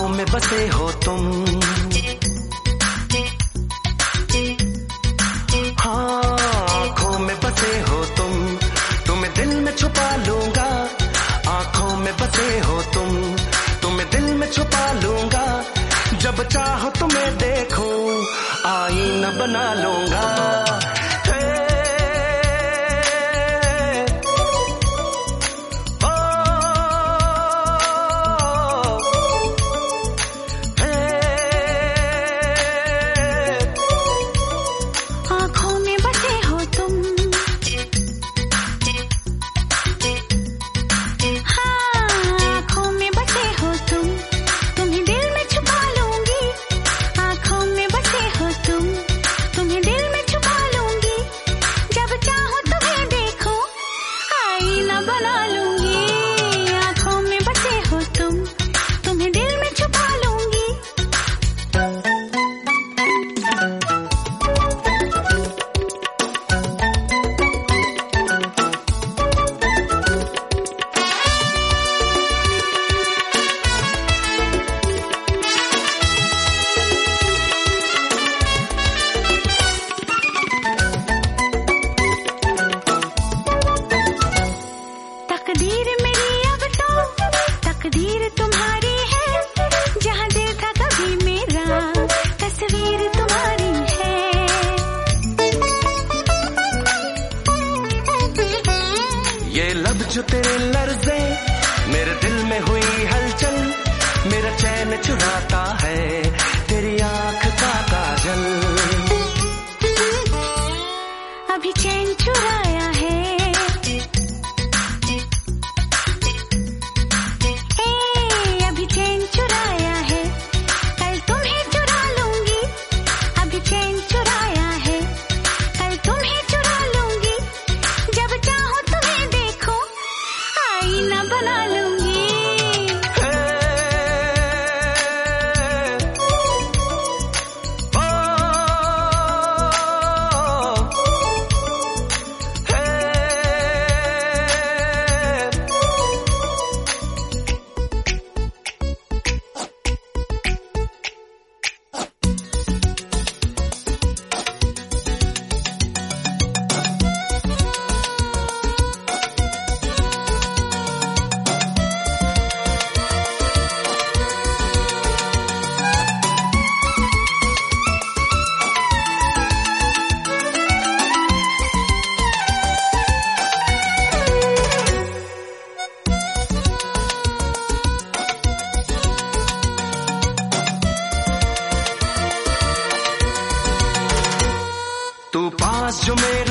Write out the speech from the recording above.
आंखों में बसे हो तुम, हाँ आंखों में बसे हो तुम, तुम्हें दिल में छुपा लूंगा। आंखों में बसे हो तुम, तुम्हें दिल में छुपा लूंगा। जब चाहो तुम्हें देखूं, आईना बना लूंगा। तकदीर मेरी अब तो तकदीर तुम्हारी है, जहाँ दिल था कभी मेरा तस्वीर तुम्हारी है। ये लब जो तेरे लर्ज़े, मेरे दिल में हुई हलचल, मेरा चैन चुराता है तेरी आँख का काजल। अभी चैन चुराया है, अभी चैन चुराया है, कल तुम्हें चुरा लूंगी। अभी चैन चुराया है, कल तुम्हें चुरा लूंगी। जब चाहो तुम्हें देखो, आईना बना लूंगी। तू पास जो मेरे